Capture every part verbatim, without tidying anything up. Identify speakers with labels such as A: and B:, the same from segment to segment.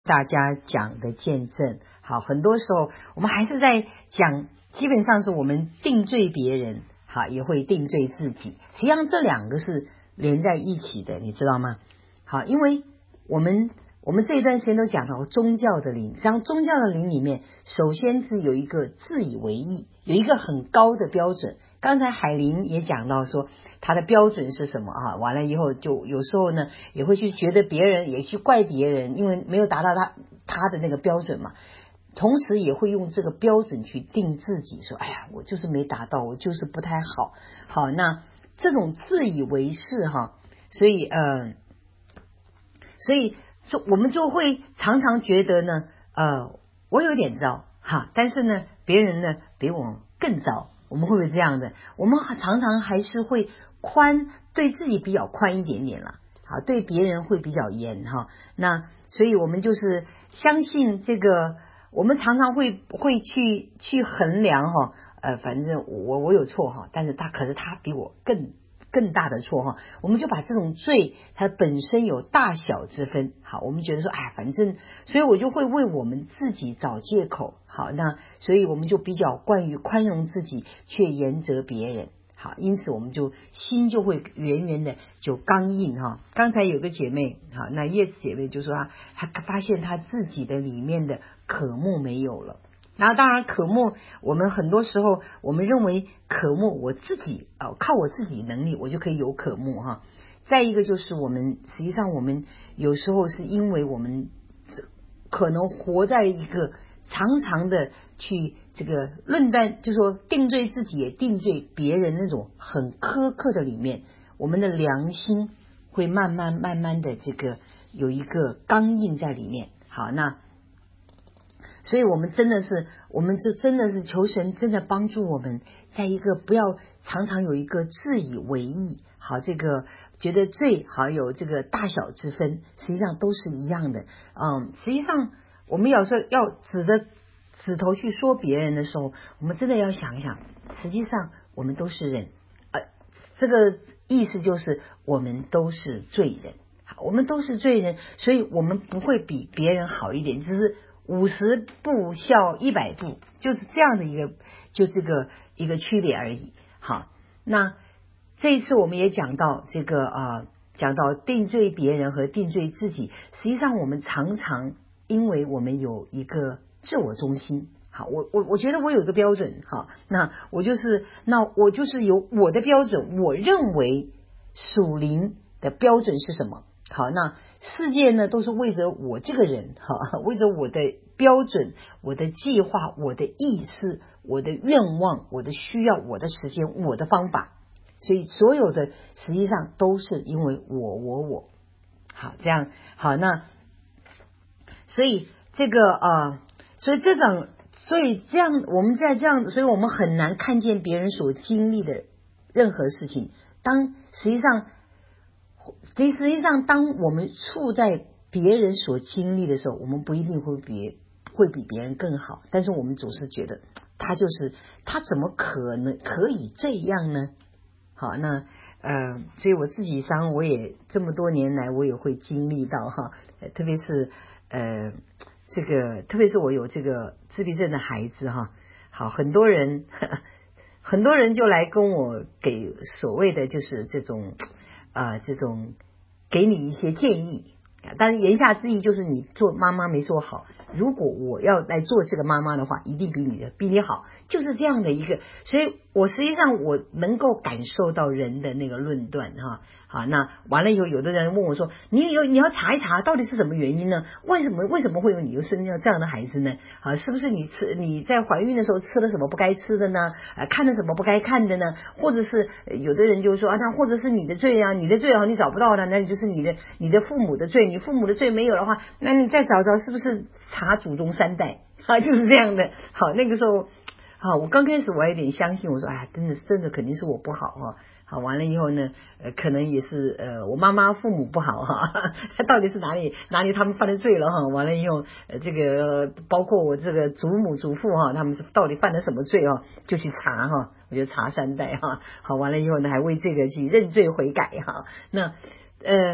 A: 大家讲的见证。好，很多时候我们还是在讲，基本上是我们定罪别人，好，也会定罪自己。实际上这两个是连在一起的，你知道吗？好，因为我们我们这一段时间都讲到宗教的灵，实际上宗教的灵里面，首先是有一个自以为意，有一个很高的标准。刚才海玲也讲到说他的标准是什么啊？完了以后就有时候呢也会去觉得别人，也去怪别人，因为没有达到他他的那个标准嘛。同时也会用这个标准去定自己，说哎呀我就是没达到，我就是不太好。好，那这种自以为是哈，所以呃所以我们就会常常觉得呢呃我有点糟哈，但是呢别人呢比我更糟。我们会不会这样的？我们常常还是会宽，对自己比较宽一点点啦，好，对别人会比较严哈。那所以我们就是相信这个，我们常常会会去去衡量哈，呃，反正我我有错哈，但是他可是他比我更更大的错哈，我们就把这种罪它本身有大小之分。好，我们觉得说哎，反正，所以我就会为我们自己找借口。好，那所以我们就比较惯于宽容自己，却严责别人。好，因此我们就心就会圆圆的就刚硬哈。刚才有个姐妹，好，那叶子姐妹就说她她发现她自己的里面的渴慕没有了。然后当然渴慕，我们很多时候我们认为渴慕我自己啊、哦，靠我自己能力我就可以有渴慕哈。再一个就是我们实际上我们有时候是因为我们可能活在一个常常的去这个论断，就说定罪自己也定罪别人那种很苛刻的里面，我们的良心会慢慢慢慢的这个有一个刚硬在里面。好，那所以我们真的是，我们就真的是求神真的帮助我们，在一个不要常常有一个自以为意，好，这个觉得罪好有这个大小之分，实际上都是一样的。嗯，实际上我们有时候要指着指头去说别人的时候，我们真的要想一想，实际上我们都是人，呃，这个意思就是我们都是罪人，好，我们都是罪人，所以我们不会比别人好一点，只是五十步笑一百步，就是这样的一个就这个一个区别而已。好，那这一次我们也讲到这个啊、呃，讲到定罪别人和定罪自己，实际上我们常常因为我们有一个自我中心。好，我我我觉得我有一个标准，好，那我就是那我就是有我的标准，我认为属灵的标准是什么？好，那世界呢都是为着我这个人，哈，为着我的标准，我的计划，我的意识，我的愿望，我的需要，我的时间，我的方法，所以所有的实际上都是因为我我我。好，这样好，那所以这个呃，所以这种，所以这样我们在这样，所以我们很难看见别人所经历的任何事情。当实际上。实际上当我们处在别人所经历的时候，我们不一定会比会比别人更好，但是我们总是觉得他就是他怎么可能可以这样呢？好，那呃，所以我自己上我也这么多年来我也会经历到哈，特别是呃这个特别是我有这个自闭症的孩子哈，好，很多人呵呵很多人就来跟我给所谓的就是这种啊、呃、这种给你一些建议，但是言下之意就是你做妈妈没做好，如果我要来做这个妈妈的话，一定比你的比你好，就是这样的一个。所以我实际上我能够感受到人的那个论断哈。好，那完了以后，有的人问我说，你有你要查一查到底是什么原因呢？为什么为什么会有你又生下这样的孩子呢？啊，是不是你吃你在怀孕的时候吃了什么不该吃的呢？啊，看了什么不该看的呢？或者是有的人就说啊，那或者是你的罪啊，你的罪啊你找不到了，那就是你的你的父母的罪，你父母的罪没有的话，那你再找找是不是查祖宗三代啊，就是这样的。好，那个时候好，我刚开始我还有点相信，我说哎，真的真的肯定是我不好哈。好，完了以后呢，呃，可能也是呃，我妈妈父母不好哈，他到底是哪里哪里他们犯的罪了哈？完了以后，呃，这个、呃、包括我这个祖母祖父哈，他们是到底犯了什么罪哦？就去查哈，我就查三代哈。好，完了以后呢，还为这个去认罪悔改哈。那呃，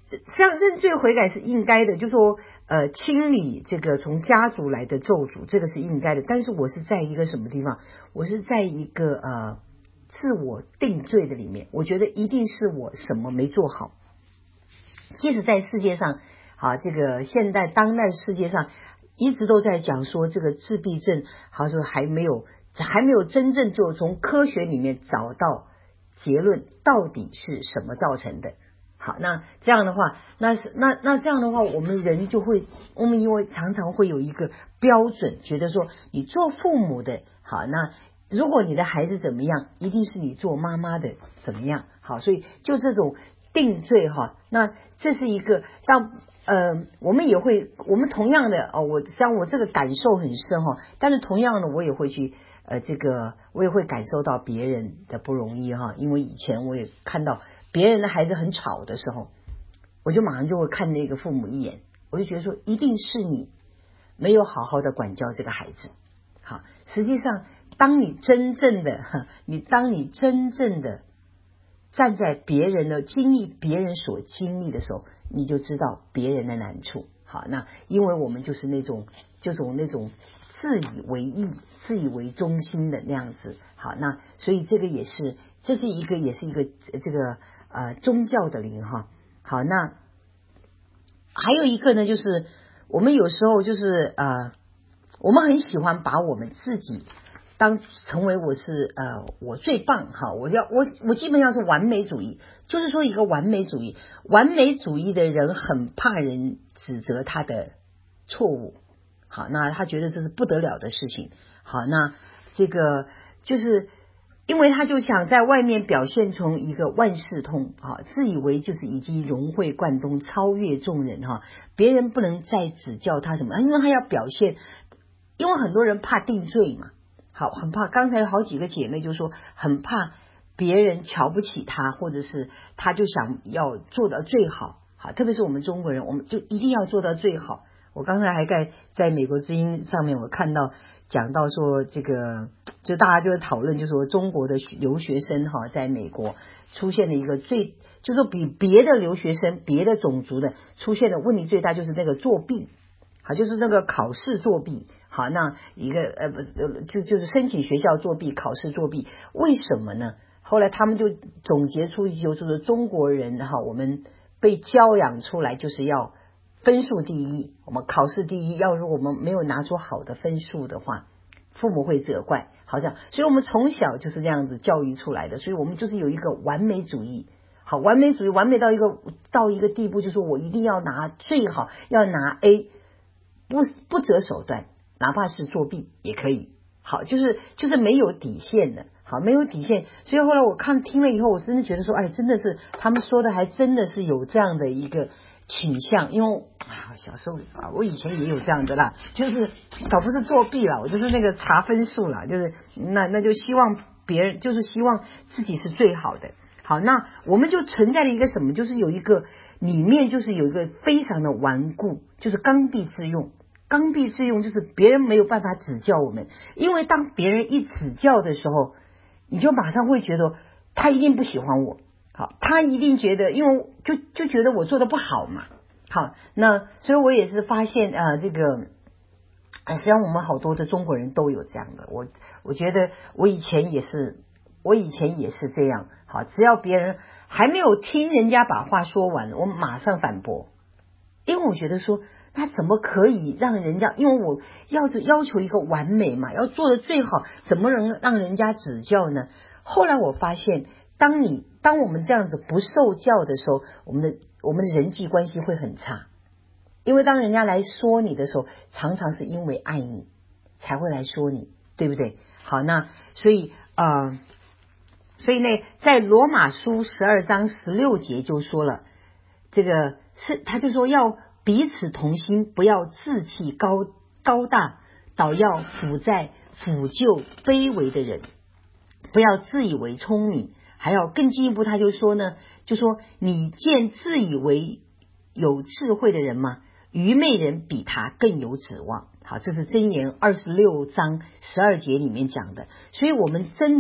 A: 像认罪悔改是应该的，就说呃清理这个从家族来的咒诅，这个是应该的。但是我是在一个什么地方？我是在一个呃自我定罪的里面，我觉得一定是我什么没做好。即使在世界上，好，这个现代当代世界上一直都在讲说这个自闭症，好说还没有还没有真正就从科学里面找到结论，到底是什么造成的。好，那这样的话，那是那那这样的话，我们人就会，我们因为常常会有一个标准，觉得说你做父母的，好，那如果你的孩子怎么样，一定是你做妈妈的怎么样。好，所以就这种定罪哈，那这是一个像呃，我们也会，我们同样的哦，我像我这个感受很深哈，但是同样的我也会去呃，这个我也会感受到别人的不容易哈，因为以前我也看到别人的孩子很吵的时候，我就马上就会看那个父母一眼，我就觉得说一定是你没有好好的管教这个孩子。好，实际上当你真正的你当你真正的站在别人的经历别人所经历的时候，你就知道别人的难处。好，那因为我们就是那种这种那种自以为意自以为中心的那样子。好，那所以这个也是这是一个也是一个这个呃宗教的灵哈。好，那还有一个呢，就是我们有时候就是呃我们很喜欢把我们自己当成为我是呃我最棒哈，我要我我基本上是完美主义，就是说一个完美主义，完美主义的人很怕人指责他的错误。好，那他觉得这是不得了的事情。好，那这个就是因为他就想在外面表现成一个万事通啊，自以为就是已经融会贯通，超越众人哈，别人不能再指教他什么，因为他要表现，因为很多人怕定罪嘛。好，很怕，刚才有好几个姐妹就说很怕别人瞧不起他，或者是他就想要做到最好。好，特别是我们中国人，我们就一定要做到最好。我刚才还在在美国之音上面我看到讲到说这个，就大家就讨论，就说中国的留学生哈，在美国出现了一个最，就说比别的留学生别的种族的出现的问题最大，就是那个作弊。好，就是那个考试作弊。好，那一个呃不呃就就是申请学校作弊，考试作弊，为什么呢？后来他们就总结出就是说中国人哈，我们被教养出来就是要分数第一，我们考试第一，要如果我们没有拿出好的分数的话，父母会责怪。好像，所以我们从小就是这样子教育出来的，所以我们就是有一个完美主义。好，完美主义完美到一个到一个地步，就是我一定要拿最好，要拿 A， 不不择手段。哪怕是作弊也可以。好，就是就是没有底线的。好，没有底线。所以后来我看听了以后，我真的觉得说，哎，真的是他们说的还真的是有这样的一个倾向。因为啊，小时候啊，我以前也有这样的啦，就是倒不是作弊啦，我就是那个查分数啦，就是那那就希望别人，就是希望自己是最好的。好，那我们就存在了一个什么，就是有一个里面就是有一个非常的顽固，就是刚愎自用。刚愎自用就是别人没有办法指教我们，因为当别人一指教的时候，你就马上会觉得他一定不喜欢我。好，他一定觉得，因为就就觉得我做的不好嘛。好，那所以我也是发现啊、呃，这个实际上我们好多的中国人都有这样的。我我觉得我以前也是，我以前也是这样。好，只要别人还没有听人家把话说完，我马上反驳，因为我觉得说。他怎么可以让人家，因为我要要求一个完美嘛，要做的最好，怎么能让人家指教呢？后来我发现，当你当我们这样子不受教的时候，我们的我们的人际关系会很差。因为当人家来说你的时候，常常是因为爱你才会来说你，对不对？好，那所以啊、呃，所以呢，在罗马书十二章十六节就说了，这个是他就说要。彼此同心，不要自弃高高大，倒要辅在辅救卑微的人，不要自以为聪明。还要更进一步，他就说呢，就说你见自以为有智慧的人吗？愚昧人比他更有指望。好，这是箴言二十六章十二节里面讲的。所以我们真的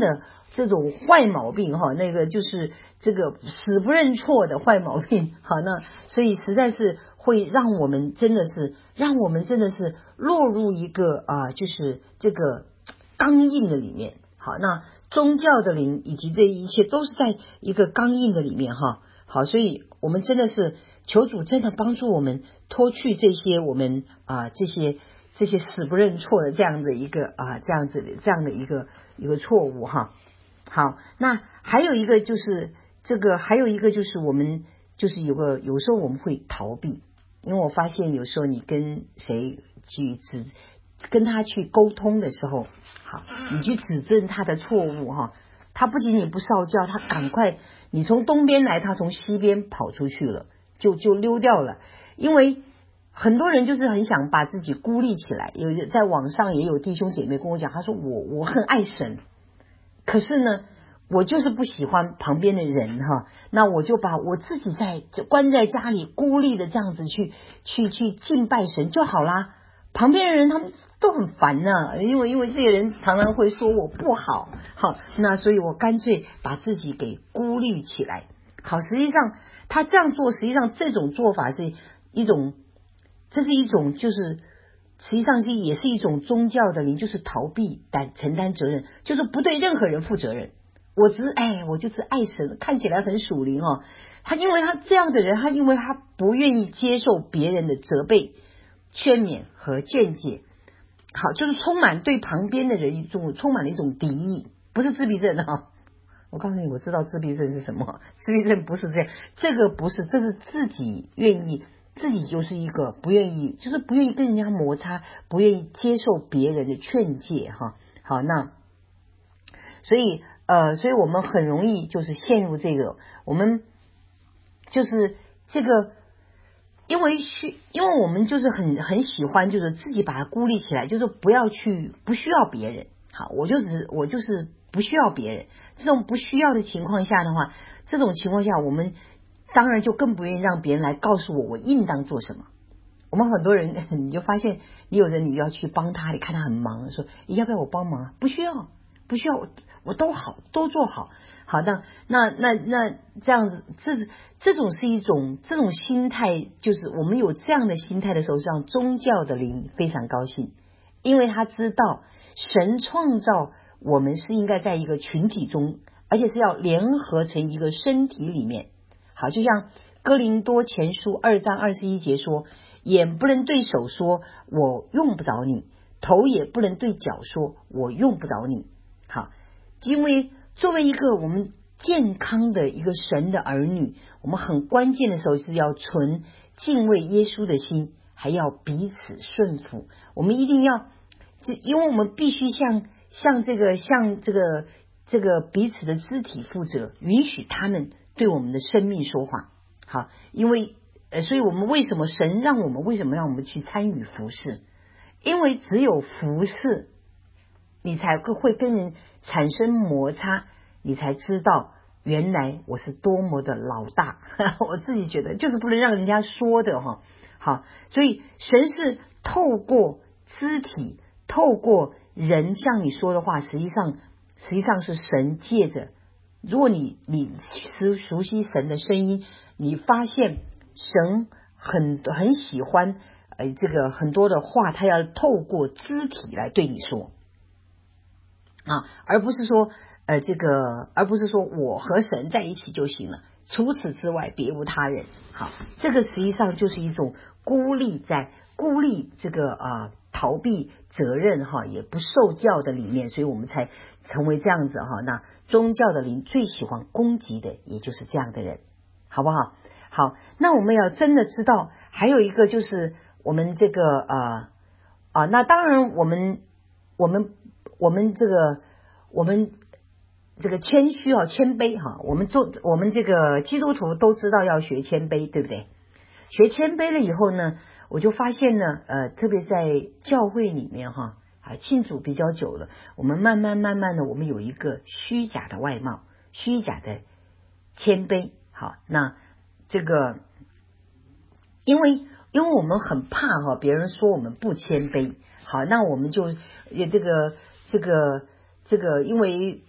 A: 这种坏毛病哈，那个就是这个死不认错的坏毛病。好，那所以实在是会让我们真的是让我们真的是落入一个啊，就是这个刚硬的里面。好，那宗教的灵以及这一切都是在一个刚硬的里面哈。好，所以我们真的是求主真的帮助我们脱去这些我们啊这些这些死不认错的这样的一个啊这样子的这样的一个一个错误哈。好，那还有一个就是这个还有一个就是我们就是有个有时候我们会逃避，因为我发现有时候你跟谁去指跟他去沟通的时候，好，你去指正他的错误哈，他不仅仅不受教，他赶快你从东边来，他从西边跑出去了，就就溜掉了。因为很多人就是很想把自己孤立起来，有在网上也有弟兄姐妹跟我讲，他说我我很爱神，可是呢我就是不喜欢旁边的人哈，那我就把我自己在关在家里孤立的这样子去去去敬拜神就好啦。旁边的人他们都很烦呢、啊，因为因为这些人常常会说我不好，好，那所以我干脆把自己给孤立起来。好，实际上他这样做，实际上这种做法是一种，这是一种就是实际上是也是一种宗教的灵，就是逃避担承担责任，就是不对任何人负责任。我只是哎，我就是爱神，看起来很属灵哦。他因为他这样的人，他因为他不愿意接受别人的责备、劝勉和见解，好，就是充满对旁边的人一种充满了一种敌意，不是自闭症啊。我告诉你，我知道自闭症是什么，自闭症不是这样，这个不是，这是自己愿意，自己就是一个不愿意，就是不愿意跟人家摩擦，不愿意接受别人的劝诫哈。好，那所以呃，所以我们很容易就是陷入这个，我们就是这个。因为需，因为我们就是很很喜欢，就是自己把它孤立起来，就是不要去，不需要别人。好，我就是我就是不需要别人。这种不需要的情况下的话，这种情况下，我们当然就更不愿意让别人来告诉我我应当做什么。我们很多人，你就发现，你有人你要去帮他，你看他很忙，说你要不要我帮忙？不需要，不需要，我我都好，都做好。好的，那那那这样子，这这种是一种这种心态，就是我们有这样的心态的时候，让宗教的灵非常高兴，因为他知道神创造我们是应该在一个群体中，而且是要联合成一个身体里面。好，就像哥林多前书二章二十一节说，眼不能对手说我用不着你，头也不能对脚说我用不着你。好，因为作为一个我们健康的一个神的儿女，我们很关键的时候是要存敬畏耶稣的心，还要彼此顺服。我们一定要，因为我们必须向向这个向这个这个彼此的肢体负责，允许他们对我们的生命说话。好，因为呃，所以我们为什么神让我们为什么让我们去参与服事？因为只有服事，你才会跟人产生摩擦，你才知道原来我是多么的老大。我自己觉得就是不能让人家说的哈。好，所以神是透过肢体，透过人向你说的话，实际上实际上是神借着。如果你你熟熟悉神的声音，你发现神很很喜欢呃这个很多的话，他要透过肢体来对你说啊，而不是说呃这个，而不是说我和神在一起就行了，除此之外别无他人。好，这个实际上就是一种孤立在孤立这个啊、呃、逃避责任哈，也不受教的里面，所以我们才成为这样子哈。那宗教的灵最喜欢攻击的也就是这样的人，好不好？好，那我们要真的知道，还有一个就是我们这个啊啊，那当然我们我们我们这个我们这个谦虚啊，谦卑哈，我们做我们这个基督徒都知道要学谦卑，对不对？学谦卑了以后呢，我就发现呢，呃，特别在教会里面哈，啊，信主比较久了，我们慢慢慢慢的，我们有一个虚假的外貌，虚假的谦卑。好，那这个，因为因为我们很怕哈，别人说我们不谦卑。好，那我们就也这个这个这个，因为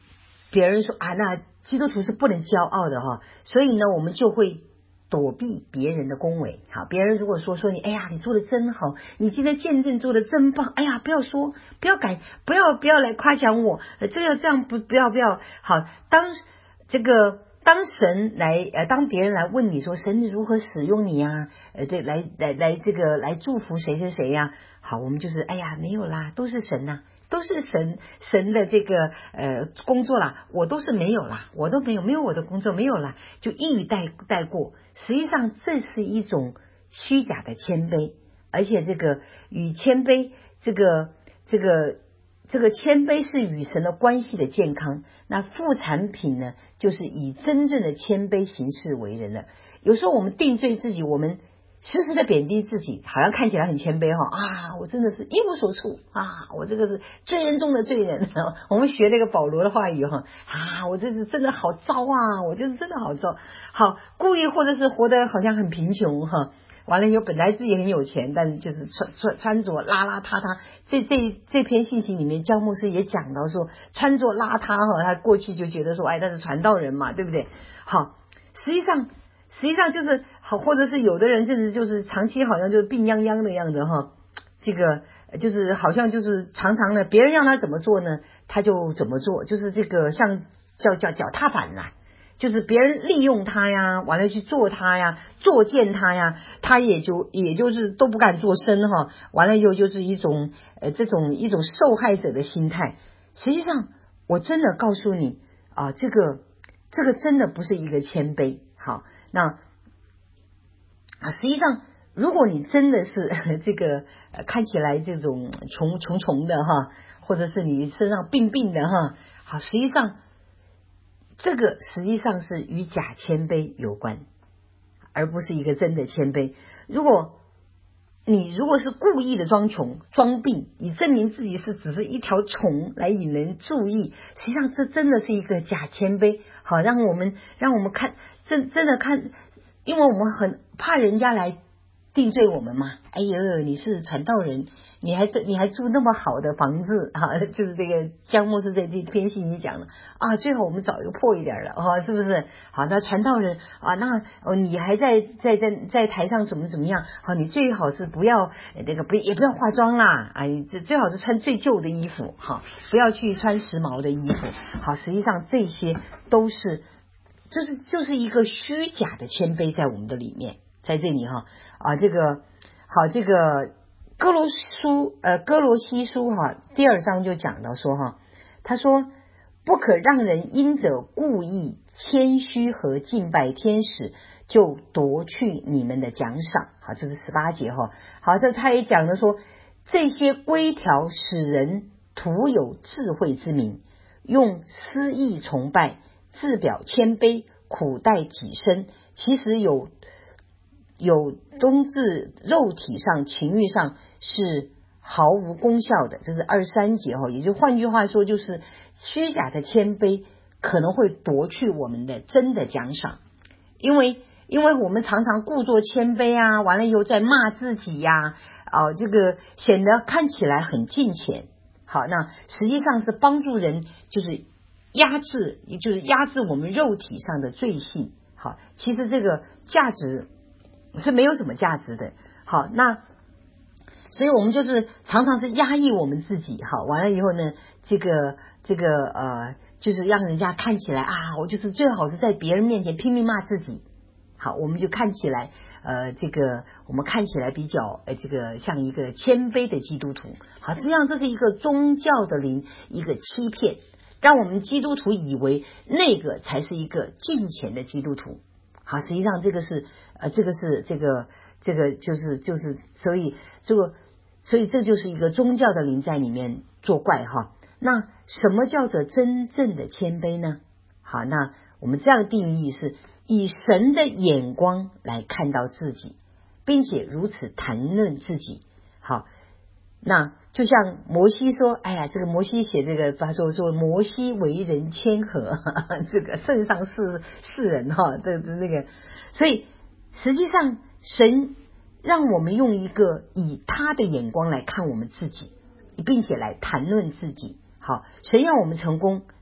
A: 别人说啊，那基督徒是不能骄傲的哈，所以呢，我们就会躲避别人的恭维。好，别人如果说说你，哎呀，你做的真好，你今天见证做的真棒，哎呀，不要说，不要改，不要不要来夸奖我，呃，这个这样不不要不要。好，当这个当神来呃，当别人来问你说神如何使用你呀、啊，呃，对，来来来这个来祝福谁谁谁呀、啊，好，我们就是哎呀，没有啦，都是神呐、啊。都是神神的这个呃工作啦，我都是没有啦，我都没有没有我的工作没有啦，就一语带带过。实际上这是一种虚假的谦卑，而且这个与谦卑这个这个这个谦卑是与神的关系的健康。那副产品呢，就是以真正的谦卑行事为人了。有时候我们定罪自己，我们时时的贬低自己，好像看起来很谦卑哈啊，我真的是一无所处啊，我这个是罪人中的罪人。我们学那个保罗的话语哈啊，我这是真的好糟啊，我就是真的好糟。好，故意或者是活得好像很贫穷哈，完了以后本来自己很有钱，但是就是穿穿穿着邋邋遢遢。这这这篇信息里面，焦牧师也讲到说，穿着邋遢哈，他过去就觉得说，哎，他是传道人嘛，对不对？好，实际上。实际上就是好，或者是有的人甚至就是长期好像就是病殃殃的样子哈，这个就是好像就是常常呢，别人让他怎么做呢，他就怎么做，就是这个像叫叫脚踏板呐、啊，就是别人利用他呀，完了去做他呀，作践他呀，他也就也就是都不敢做声哈，完了以后就是一种呃这种一种受害者的心态。实际上，我真的告诉你啊，这个这个真的不是一个谦卑。好。那啊，实际上，如果你真的是这个、呃、看起来这种穷穷穷的哈，或者是你身上病病的哈，好，实际上这个实际上是与假谦卑有关，而不是一个真的谦卑。如果你如果是故意的装穷装病，你证明自己是只是一条虫来引人注意，实际上这真的是一个假谦卑。好，让我们让我们看真真的看，因为我们很怕人家来定罪我们嘛。哎呦，你是传道人，你还住你还住那么好的房子啊，就是这个江牧师在这篇信里讲的啊，最好我们找一个破一点的啊，是不是？好，那传道人啊，那哦你还在在在在台上怎么怎么样？好，你最好是不要那个不也不要化妆啦，啊，这最好是穿最旧的衣服，好，不要去穿时髦的衣服。好，实际上这些都是。这是就是一个虚假的谦卑在我们的里面，在这里哈啊，这个好，这个哥罗书呃哥罗西书哈第二章就讲到说哈，他说不可让人因着故意谦虚和敬拜天使，就夺去你们的奖赏。好，这是十八节哈。好，这他也讲了说，这些规条使人徒有智慧之名，用私意崇拜。自表谦卑，苦待己身，其实有有冬至肉体上情欲上是毫无功效的。这是二十三节哈，也就换句话说，就是虚假的谦卑可能会夺去我们的真的奖赏，因为因为我们常常故作谦卑啊，完了以后再骂自己呀、啊，啊，这个显得看起来很敬虔。好，那实际上是帮助人就是。压制，也就是压制我们肉体上的罪性。好，其实这个价值是没有什么价值的。好，那所以我们就是常常是压抑我们自己。好，完了以后呢，这个这个呃，就是让人家看起来啊，我就是最好是在别人面前拼命骂自己。好，我们就看起来呃，这个我们看起来比较呃，这个像一个谦卑的基督徒。好，实际上这是一个宗教的灵，一个欺骗。让我们基督徒以为那个才是一个敬虔的基督徒。好，实际上这个是呃，这个是这个这个就是就是所以这个所以这就是一个宗教的灵在里面作怪哈。那什么叫做真正的谦卑呢？好，那我们这样定义是以神的眼光来看到自己，并且如此谈论自己。好，那就像摩西说，哎呀，这个摩西写这个，他说说摩西为人谦和，呵呵这个圣上是世人哈，这这那个，所以实际上神让我们用一个以他的眼光来看我们自己，并且来谈论自己。好，神要我们成功，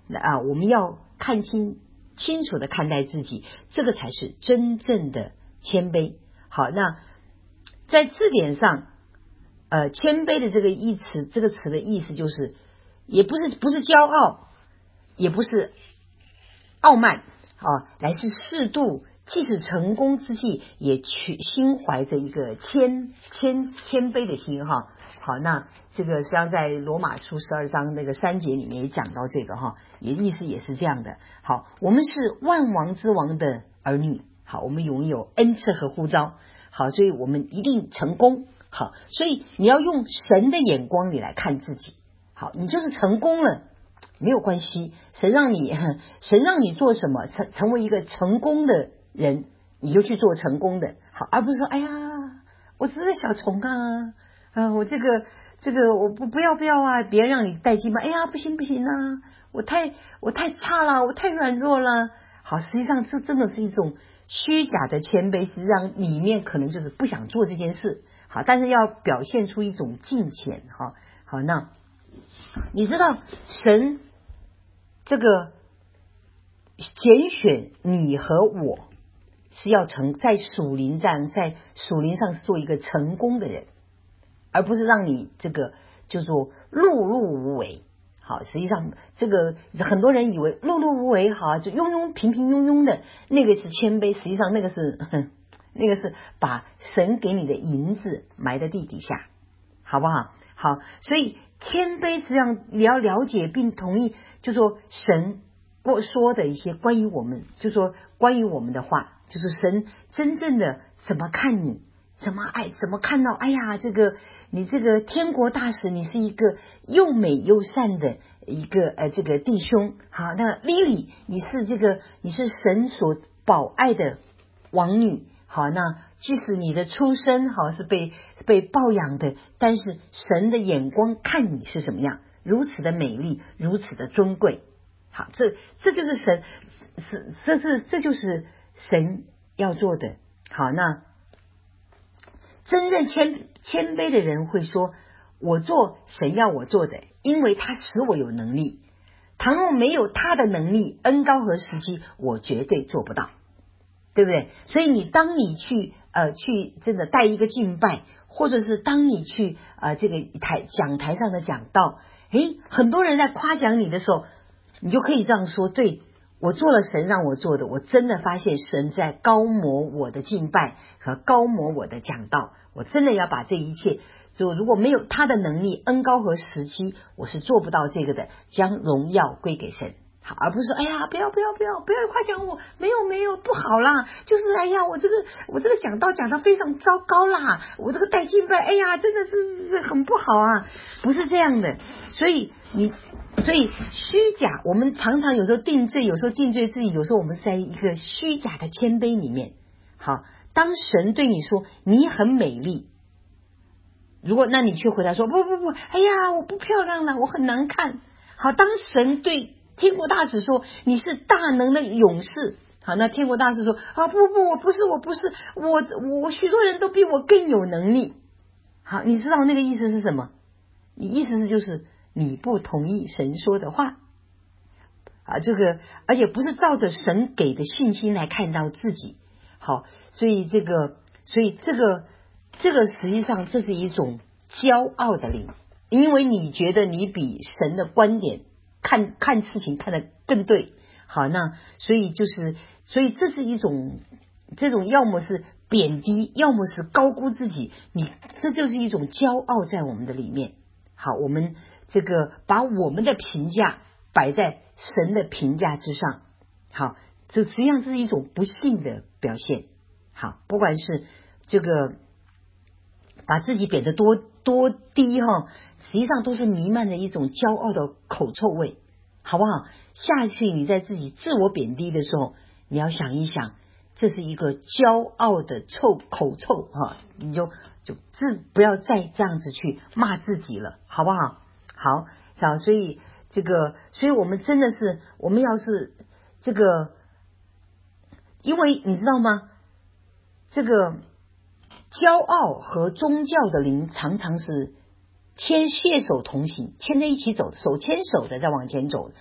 A: 啊，我们要看清清楚的看待自己，这个才是真正的谦卑。好，那在字典上，呃，谦卑的这个意词，这个词的意思就是，也不是不是骄傲，也不是傲慢啊，来是适度，即使成功之际，也去心怀着一个谦谦谦卑的心哈。好，那这个实际上在罗马书十二章那个三节里面也讲到这个哈，也意思也是这样的。好，我们是万王之王的儿女，好，我们拥有恩赐和呼召，好，所以我们一定成功。好，所以你要用神的眼光你来看自己。好，你就是成功了没有关系，神让你神让你做什么，成成为一个成功的人，你就去做成功的。好，而不是说哎呀我只是小虫啊啊，我这个这个我不不要不要啊，别人让你带进吧，哎呀不行不行啊，我太我太差了，我太软弱了。好，实际上这真的是一种虚假的谦卑，实际上里面可能就是不想做这件事。好，但是要表现出一种敬虔哈。好，那你知道神这个拣选你和我是要成在属灵上在属灵上做一个成功的人，而不是让你这个就做碌碌无为。好，实际上这个很多人以为碌碌无为好就庸庸平平庸庸的那个是谦卑，实际上那个是那个是把神给你的银子埋在地底下，好不好？好，所以谦卑实际上你要了解并同意，就说神过说的一些关于我们，就说关于我们的话，就是神真正的怎么看你，怎么爱，怎么看到，哎呀，这个你这个天国大使，你是一个又美又善的一个呃这个弟兄。好，那莉莉，你是这个你是神所保爱的王女。好，那即使你的出身好是被被抱养的，但是神的眼光看你是什么样，如此的美丽，如此的尊贵。好，这这就是神，是这是这就是神要做的。好，那真正谦谦卑的人会说，我做神要我做的，因为他使我有能力。倘若没有他的能力、恩膏和时机，我绝对做不到。对不对？所以你当你去呃去真的带一个敬拜，或者是当你去呃这个台讲台上的讲道，诶，很多人在夸奖你的时候，你就可以这样说：对，我做了神让我做的，我真的发现神在高摩我的敬拜和高摩我的讲道，我真的要把这一切，就如果没有他的能力、恩膏和时期，我是做不到这个的，将荣耀归给神。好，而不是说哎呀不要不要不要不要夸奖我，没有没有不好啦，就是哎呀我这个我这个讲道讲得非常糟糕啦，我这个带敬拜哎呀真的是很不好啊，不是这样的。所以你所以虚假，我们常常有时候定罪，有时候定罪自己，有时候我们是在一个虚假的谦卑里面。好，当神对你说你很美丽，如果那你却回答说不不不，哎呀我不漂亮了，我很难看。好，当神对天国大使说你是大能的勇士，好，那天国大使说啊不不我不是我不是我我许多人都比我更有能力。好，你知道那个意思是什么？你意思是就是你不同意神说的话啊，这个而且不是照着神给的信心来看到自己。好，所以这个所以这个这个实际上这是一种骄傲的灵，因为你觉得你比神的观点看看事情看得更对。好，那所以就是所以这是一种这种要么是贬低，要么是高估自己，你这就是一种骄傲在我们的里面。好，我们这个把我们的评价摆在神的评价之上。好，这实际上是一种不幸的表现。好，不管是这个把自己贬得多多低哈，实际上都是弥漫着一种骄傲的口臭味，好不好？下一次你在自己自我贬低的时候，你要想一想，这是一个骄傲的臭口臭哈，你就就自不要再这样子去骂自己了，好不好？好，好，所以这个，所以我们真的是，我们要是这个，因为你知道吗？这个骄傲和宗教的灵常常是牵携手同行，牵在一起走，手牵手的在往前走。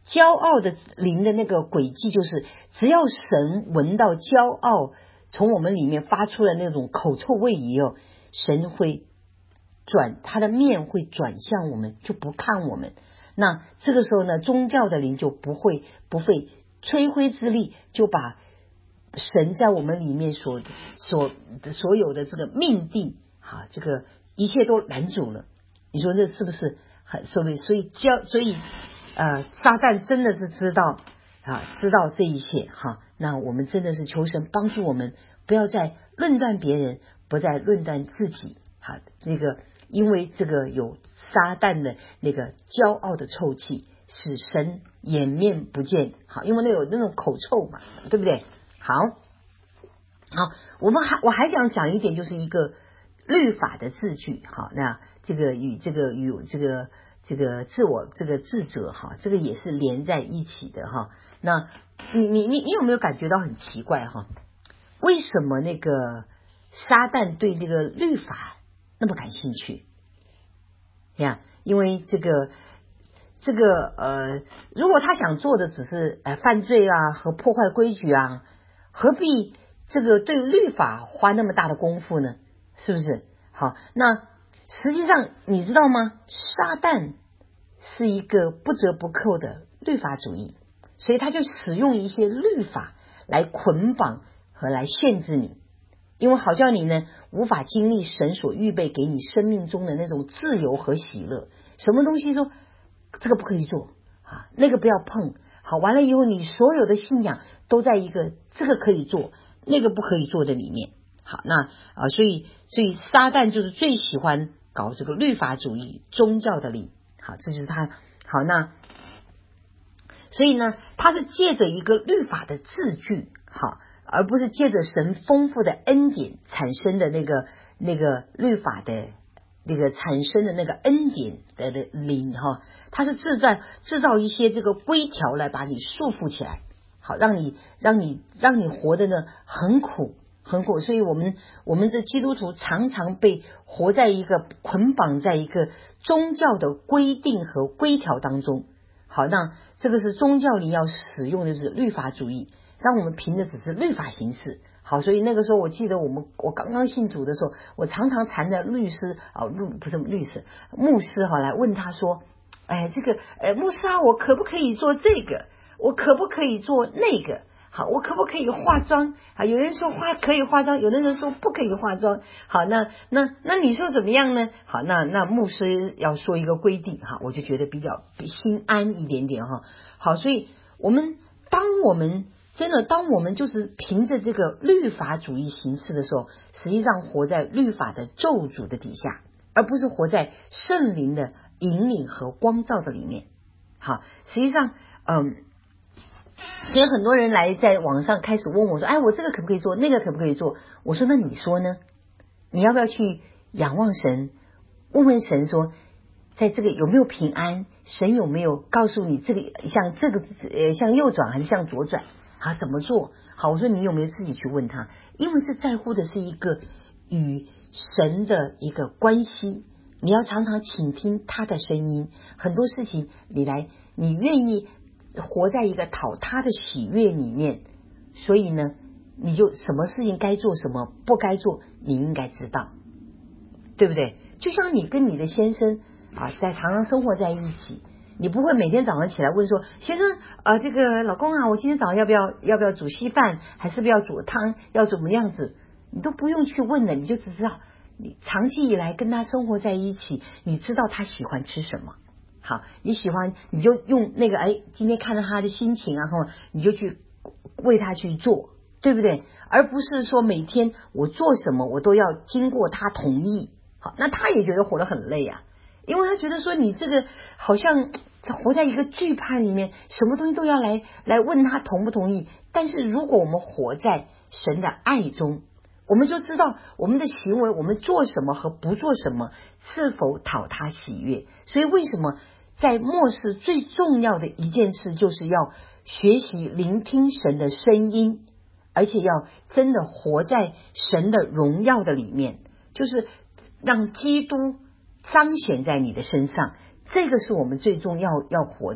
A: 骄傲的灵的那个轨迹，就是只要神闻到骄傲从我们里面发出的那种口臭味以后，神会转他的面会转向我们，就不看我们。那这个时候呢，宗教的灵就不会不费吹灰之力，就把神在我们里面所所所有的这个命定，哈，这个一切都拦阻了。你说这是不是很所以所以教所以呃，撒旦真的是知道啊，知道这一切哈。那我们真的是求神帮助我们，不要再论断别人，不再论断自己。哈，那个因为这个有撒旦的那个骄傲的臭气，使神掩面不见。好，因为那有那种口臭嘛，对不对？好，好，我们还我还想讲一点，就是一个律法的字句。好，那这个与这个与这个这个自我这个智者哈，这个也是连在一起的哈。那你你你你有没有感觉到很奇怪哈？为什么那个撒旦对这个律法那么感兴趣呀？因为这个这个呃，如果他想做的只是呃犯罪啊和破坏规矩啊，何必这个对律法花那么大的功夫呢？是不是？好，那实际上你知道吗？撒旦是一个不折不扣的律法主义，所以他就使用一些律法来捆绑和来限制你，因为好叫你呢无法经历神所预备给你生命中的那种自由和喜乐。什么东西说这个不可以做啊，那个不要碰，好，完了以后你所有的信仰都在一个这个可以做那个不可以做的里面。好，那啊，所以所以撒旦就是最喜欢搞这个律法主义宗教的灵。好，这就是他。好，那所以呢，他是借着一个律法的字句，好，而不是借着神丰富的恩典产生的那个那个律法的那个产生的那个恩典的灵哈，他是制造制造一些这个规条来把你束缚起来，好，让你让你让你活得呢很苦很苦。所以我们我们这基督徒常常被活在一个捆绑在一个宗教的规定和规条当中。好，那这个是宗教里要使用的是律法主义，让我们凭的只是律法行事。好，所以那个时候我记得我们我刚刚信主的时候，我常常缠着律师啊，律不是律师牧师哈，来问他说，哎，这个呃牧师啊，我可不可以做这个？我可不可以做那个？好，我可不可以化妆啊？有人说化可以化妆，有的人说不可以化妆。好，那那那你说怎么样呢？好，那那牧师要说一个规定哈，我就觉得比较心安一点点哈。好，所以我们当我们真的当我们就是凭着这个律法主义行事的时候，实际上活在律法的咒诅的底下，而不是活在圣灵的引领和光照的里面。好，实际上嗯。所以很多人来在网上开始问我说，哎，我这个可不可以做，那个可不可以做？我说那你说呢？你要不要去仰望神，问问神说，在这个有没有平安？神有没有告诉你这个像这个呃像右转还是像左转啊？怎么做？好，我说你有没有自己去问他？因为这在乎的是一个与神的一个关系，你要常常倾听他的声音。很多事情你来，你愿意活在一个讨他的喜悦里面，所以呢你就什么事情该做什么不该做你应该知道，对不对？就像你跟你的先生啊在常常生活在一起，你不会每天早上起来问说，先生啊这个老公啊，我今天早上要不要要不要煮稀饭，还是不要煮汤，要怎么样子，你都不用去问的，你就只知道你长期以来跟他生活在一起，你知道他喜欢吃什么。好，你喜欢你就用那个，哎，今天看到他的心情啊，然后你就去为他去做，对不对？而不是说每天我做什么我都要经过他同意。好，那他也觉得活得很累啊，因为他觉得说你这个好像活在一个惧怕里面，什么东西都要来来问他同不同意。但是如果我们活在神的爱中，我们就知道我们的行为，我们做什么和不做什么是否讨他喜悦。所以为什么在末世最重要的一件事，就是要学习聆听神的声音，而且要真的活在神的荣耀的里面，就是让基督彰显在你的身上。这个是我们最重要要活的，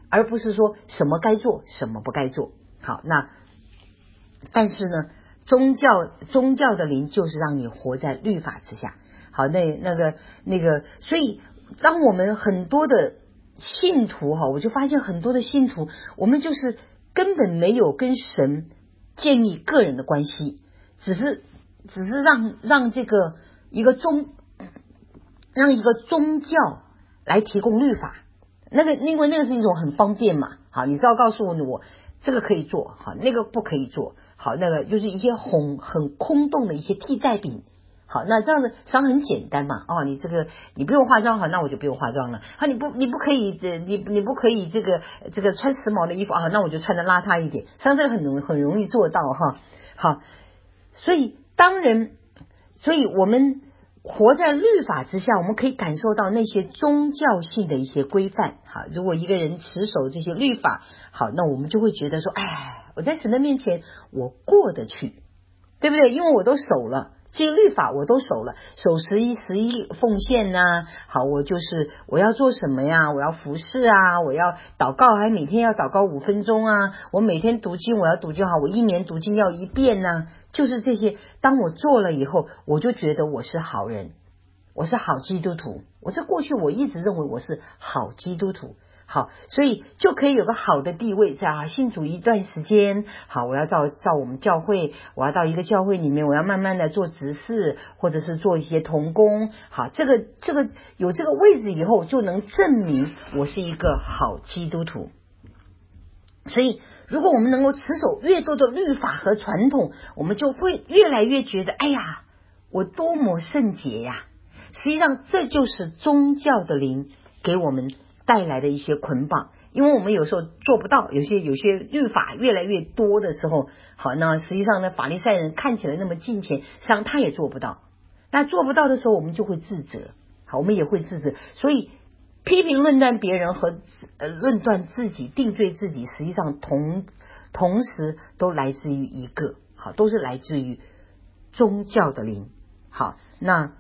A: 而不是说什么该做什么不该做。好，那但是呢，宗教宗教的灵就是让你活在律法之下。好，那那个那个，所以当我们很多的信徒哈，我就发现很多的信徒，我们就是根本没有跟神建立个人的关系，只是只是让让这个一个宗让一个宗教来提供律法。那个因为那个是一种很方便嘛，好，你只要告诉我这个可以做，好，那个不可以做，好，那个就是一些很很空洞的一些替代品。好，那这样子实际上很简单嘛，哦，你这个你不用化妆，好，那我就不用化妆了。好，你不你不可以这你你不可以这个这个穿时髦的衣服啊，那我就穿的邋遢一点。实际上这个很容很容易做到哈。好，所以当然，所以我们活在律法之下，我们可以感受到那些宗教性的一些规范。好，如果一个人持守这些律法，好，那我们就会觉得说，哎，我在神的面前我过得去，对不对？因为我都守了。这些律法我都守了，守十一十一奉献呐、啊，好，我就是我要做什么呀？我要服侍啊，我要祷告，还每天要祷告五分钟啊，我每天读经我要读经好，我一年读经要一遍呐、啊，就是这些。当我做了以后，我就觉得我是好人，我是好基督徒。我在过去我一直认为我是好基督徒。好，所以就可以有个好的地位，在啊信主一段时间，好，我要到到我们教会，我要到一个教会里面，我要慢慢的做执事，或者是做一些同工，好，这个这个有这个位置以后，就能证明我是一个好基督徒。所以如果我们能够持守越多的律法和传统，我们就会越来越觉得，哎呀，我多么圣洁呀！实际上这就是宗教的灵给我们带来的一些捆绑，因为我们有时候做不到，有些有些律法越来越多的时候，好，那实际上呢，法利赛人看起来那么敬虔，实际上他也做不到。那做不到的时候，我们就会自责，好，我们也会自责。所以批评论断别人和呃论断自己、定罪自己，实际上同同时都来自于一个，好，都是来自于宗教的灵。好，那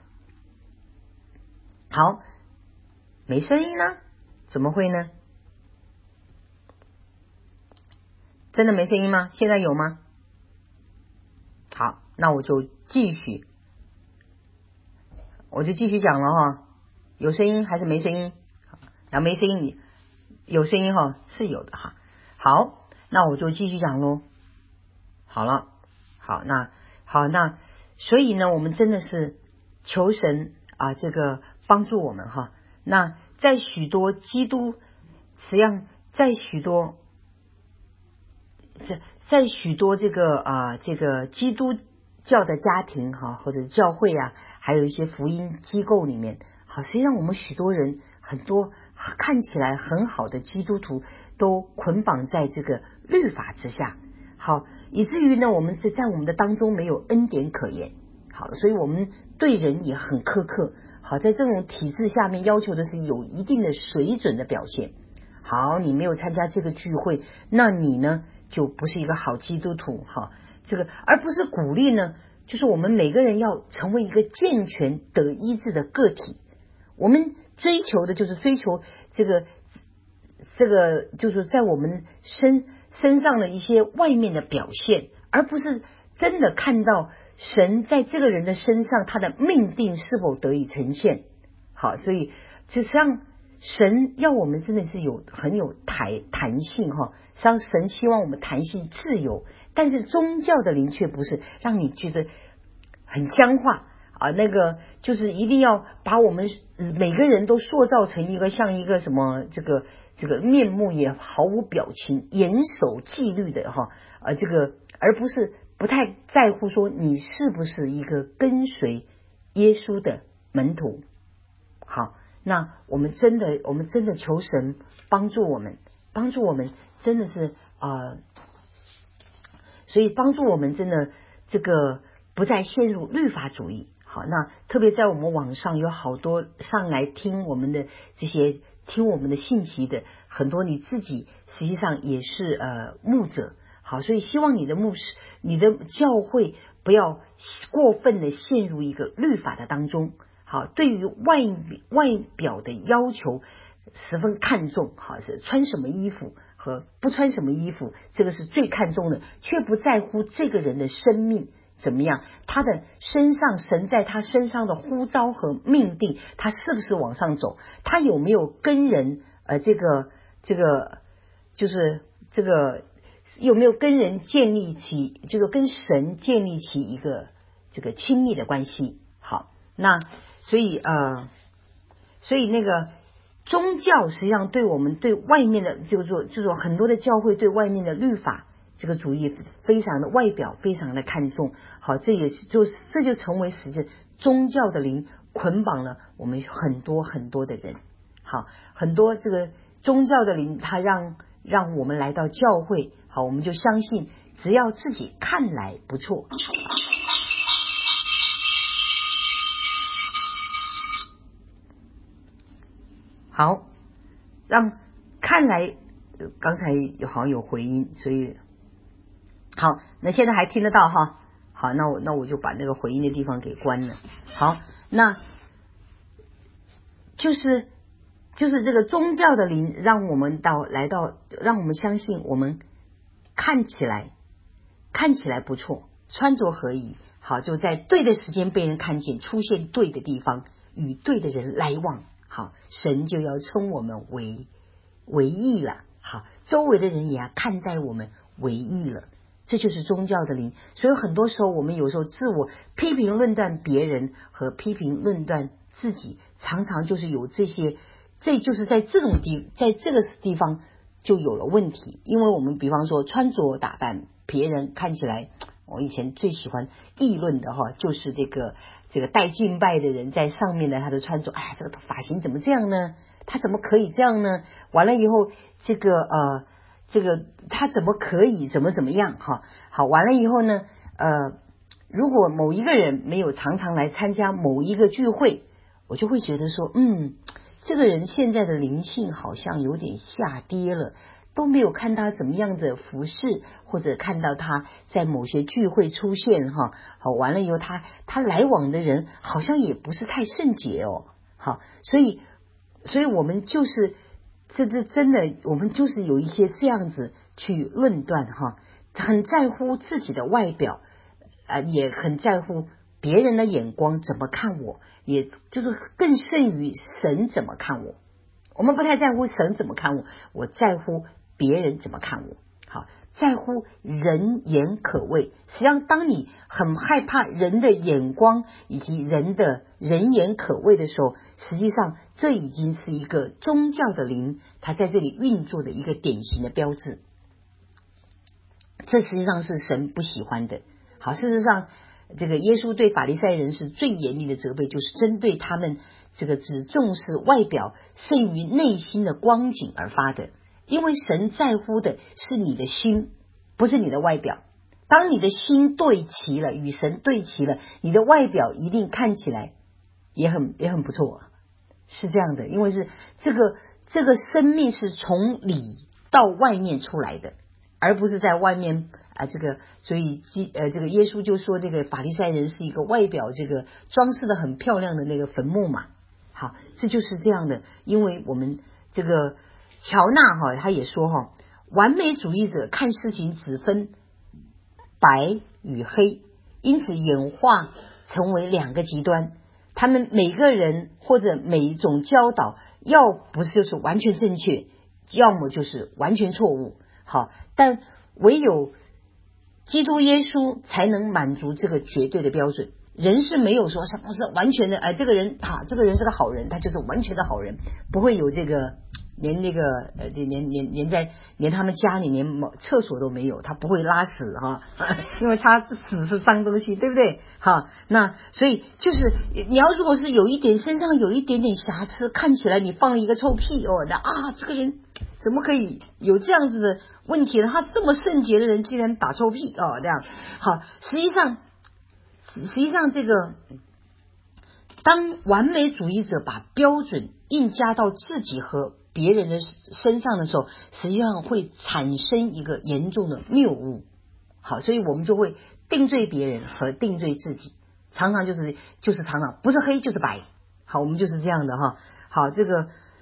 A: 好，没声音呢？怎么会呢？真的没声音吗？现在有吗？好，那我就继续，我就继续讲了哈。有声音还是没声音？然后没声音，有声音哈，是有的哈。好，那我就继续讲喽。好了，好，那好，那所以呢，我们真的是求神啊，这个帮助我们哈。那在许多基督，实际上在许多在在许多这个啊这个基督教的家庭哈，或者是教会啊，还有一些福音机构里面，好，实际上我们许多人很多看起来很好的基督徒都捆绑在这个律法之下，好，以至于呢，我们在在我们的当中没有恩典可言。好，所以我们对人也很苛刻。好，在这种体制下面，要求的是有一定的水准的表现。好，你没有参加这个聚会，那你呢就不是一个好基督徒。哈，这个而不是鼓励呢，就是我们每个人要成为一个健全得医治的个体。我们追求的就是追求这个这个，就是在我们身身上的一些外面的表现，而不是真的看到神在这个人的身上他的命定是否得以呈现。好，所以实际上神要我们真的是有很有弹弹性哈，实际上神希望我们弹性自由，但是宗教的灵却不是让你觉得很僵化啊，那个就是一定要把我们每个人都塑造成一个像一个什么这个这个面目也毫无表情、严守纪律的哈，呃，这个而不是不太在乎说你是不是一个跟随耶稣的门徒。好，那我们真的我们真的求神帮助我们，帮助我们真的是啊、呃，所以帮助我们真的这个不再陷入律法主义。好，那特别在我们网上有好多上来听我们的这些听我们的信息的很多，你自己实际上也是呃牧者。好，所以希望你的牧师、你的教会不要过分的陷入一个律法的当中。好，对于外外表的要求， 十分看重，好是穿什么衣服和不穿什么衣服，这个是最看重的，却不在乎这个人的生命怎么样，他的身上神在他身上的呼召和命定，他是不是往上走，他有没有跟人呃这个这个就是这个有没有跟人建立起这个跟神建立起一个这个亲密的关系。好，那所以呃所以那个宗教实际上对我们对外面的就是说就是说很多的教会对外面的律法这个主义非常的外表非常的看重。好，这也是就这就成为实际宗教的灵捆绑了我们很多很多的人。好，很多这个宗教的灵它让让我们来到教会，好，我们就相信只要自己看来不错。好，让看来刚才有好像有回音，所以好，那现在还听得到哈。好，那我那我就把那个回音的地方给关了。好，那就是就是这个宗教的灵让我们到来到让我们相信我们看起来看起来不错，穿着合宜，好，就在对的时间被人看见，出现对的地方，与对的人来往，好，神就要称我们为为义了。好，周围的人也要看待我们为义了，这就是宗教的灵。所以很多时候我们有时候自我批评论断别人和批评论断自己，常常就是有这些，这就是在这种地在这个地方就有了问题。因为我们比方说穿着打扮，别人看起来，我以前最喜欢议论的哈，就是这个这个带敬拜的人在上面的他的穿着，哎，这个发型怎么这样呢？他怎么可以这样呢？完了以后，这个呃，这个他怎么可以怎么怎么样哈？好，完了以后呢，呃，如果某一个人没有常常来参加某一个聚会，我就会觉得说，嗯，这个人现在的灵性好像有点下跌了。都没有看他怎么样的服侍，或者看到他在某些聚会出现哈，好，完了以后他他来往的人好像也不是太圣洁哦，好，所以所以我们就是这这真的我们就是有一些这样子去论断哈，很在乎自己的外表，呃，也很在乎别人的眼光怎么看我，也就是更甚于神怎么看我。我们不太在乎神怎么看我，我在乎别人怎么看我。好，在乎人言可畏。实际上当你很害怕人的眼光以及人的人言可畏的时候，实际上这已经是一个宗教的灵它在这里运作的一个典型的标志，这实际上是神不喜欢的。好，事实上这个耶稣对法利赛人是最严厉的责备，就是针对他们这个只重视外表胜于内心的光景而发的。因为神在乎的是你的心，不是你的外表。当你的心对齐了，与神对齐了，你的外表一定看起来也很也很不错，是这样的。因为是这个这个生命是从里到外面出来的，而不是在外面啊，这个所以呃，这个耶稣就说这个法利赛人是一个外表这个装饰的很漂亮的那个坟墓嘛。好，这就是这样的。因为我们这个乔纳哈他也说哈，完美主义者看事情只分白与黑，因此演化成为两个极端。他们每个人或者每一种教导，要不是就是完全正确，要么就是完全错误。好，但唯有基督耶稣才能满足这个绝对的标准。人是没有说什么是完全的，哎，这个人啊，这个人是个好人，他就是完全的好人，不会有这个连那个呃连连连在连他们家里连厕所都没有，他不会拉屎哈，因为他屎是脏东西，对不对？哈，那所以就是你要如果是有一点身上有一点点瑕疵，看起来你放了一个臭屁哦，那啊这个人怎么可以有这样子的问题呢？他这么圣洁的人竟然打臭屁哦，这样好，实际上。实际上这个当完美主义者把标准硬加到自己和别人的身上的时候，实际上会产生一个严重的谬误。好，所以我们就会定罪别人和定罪自己，常常就是就是常常不是黑就是白。好，我们就是这样的哈。好，这个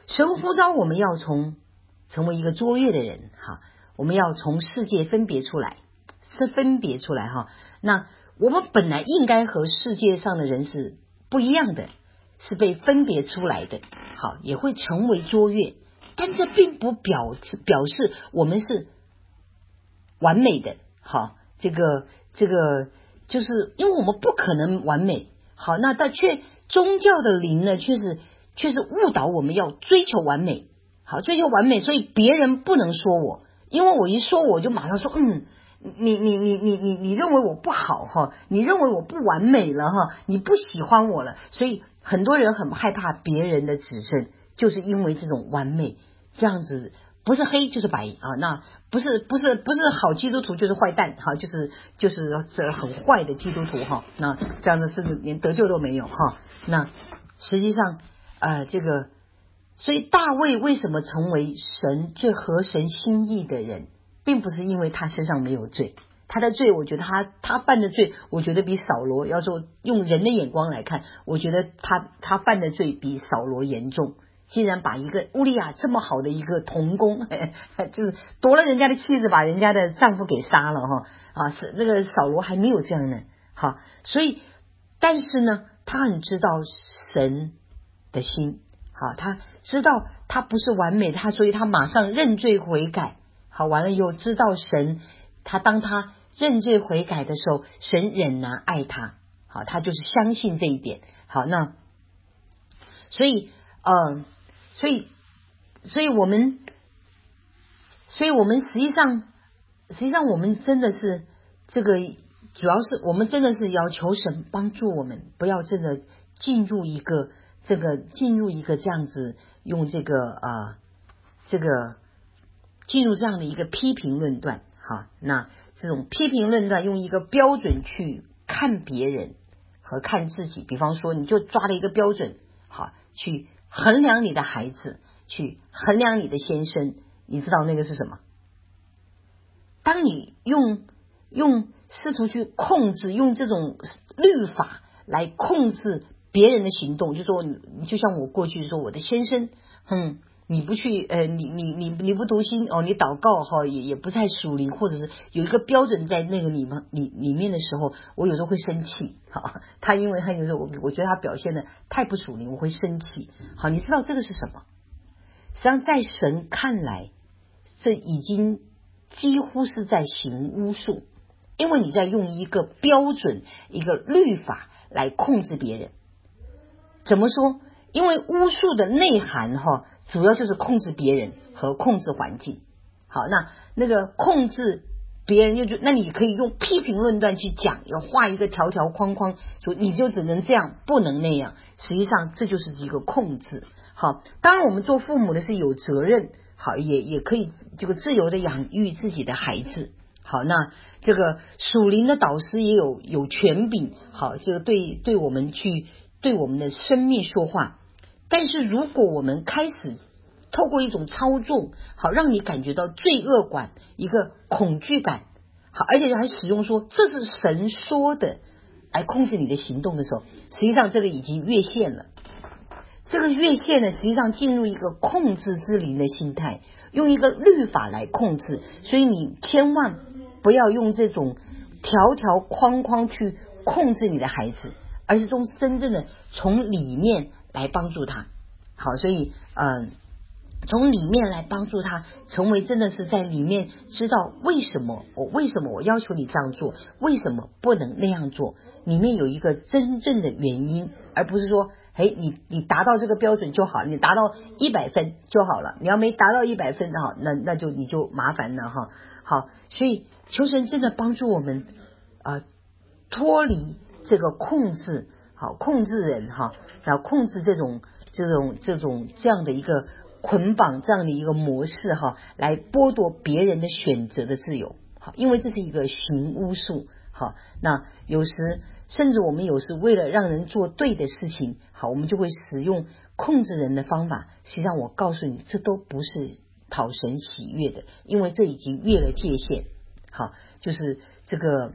A: 神呼召我们要从成为一个卓越的人哈，我们要从世界分别出来，是分别出来哈。那我们本来应该和世界上的人是不一样的，是被分别出来的，好，也会成为卓越，但这并不表表示我们是完美的，好，这个这个就是因为我们不可能完美，好，那但却宗教的灵呢，却是却是误导我们要追求完美，好，追求完美，所以别人不能说我，因为我一说我就马上说，嗯，你你你你你你认为我不好哈，你认为我不完美了哈，你不喜欢我了，所以很多人很害怕别人的指正，就是因为这种完美，这样子不是黑就是白啊，那不是不是不是好基督徒就是坏蛋哈，就是就是这很坏的基督徒哈，那这样子甚至连得救都没有哈。那实际上呃这个，所以大卫为什么成为神最合神心意的人，并不是因为他身上没有罪，他的罪我觉得他他犯的罪，我觉得比扫罗，要说用人的眼光来看，我觉得他他犯的罪比扫罗严重。竟然把一个乌利亚这么好的一个童工，就是夺了人家的妻子，把人家的丈夫给杀了哈啊！是那个扫罗还没有这样呢，好，所以但是呢，他很知道神的心，好，他知道他不是完美，他所以他马上认罪悔改，好，完了以后知道神，他当他认罪悔改的时候，神仍然爱他，好，他就是相信这一点，好，那所以呃。所以，所以我们，所以我们实际上，实际上我们真的是这个，主要是我们真的是要求神帮助我们，不要真的进入一个这个进入一个这样子用这个呃这个进入这样的一个批评论断，哈，那这种批评论断用一个标准去看别人和看自己，比方说你就抓了一个标准，好去衡量你的孩子，去衡量你的先生，你知道那个是什么？当你用用试图去控制，用这种律法来控制别人的行动，就说你就像我过去说我的先生，嗯，你不去呃，你你你你不读经哦，你祷告哈、哦、也也不太属灵，或者是有一个标准在那个里面里里面的时候，我有时候会生气。好，他因为他有时候我我觉得他表现的太不属灵，我会生气。好，你知道这个是什么？实际上在神看来，这已经几乎是在行巫术，因为你在用一个标准、一个律法来控制别人。怎么说？因为巫术的内涵哈，主要就是控制别人和控制环境。好，那那个控制别人，就那你可以用批评论断去讲，要画一个条条框框，说你就只能这样，不能那样。实际上这就是一个控制。好，当然我们做父母的是有责任，好，也也可以这个自由的养育自己的孩子。好，那这个属灵的导师也有有权柄，好，这个对对我们去对我们的生命说话。但是如果我们开始透过一种操纵，好，让你感觉到罪恶感，一个恐惧感，好，而且还使用说这是神说的来控制你的行动的时候，实际上这个已经越线了。这个越线呢，实际上进入一个控制之灵的心态，用一个律法来控制，所以你千万不要用这种条条框框去控制你的孩子，而是从真正的从里面来帮助他。好，所以嗯、呃，从里面来帮助他成为真的是在里面知道为什么我为什么我要求你这样做，为什么不能那样做，里面有一个真正的原因，而不是说哎，你你达到这个标准就好，你达到一百分就好了，你要没达到一百分哈，那那就你就麻烦了哈。好，所以求神真的帮助我们啊、呃，脱离这个控制，好控制人哈，然后控制这种这种这种这样的一个捆绑，这样的一个模式哈，来剥夺别人的选择的自由。好，因为这是一个行巫术。好，那有时甚至我们有时为了让人做对的事情，好，我们就会使用控制人的方法。实际上我告诉你，这都不是讨神喜悦的，因为这已经越了界限。好，就是这个，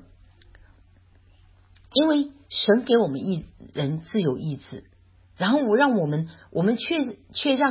A: 因为神给我们一人自由意志，然后我让我们我们却却让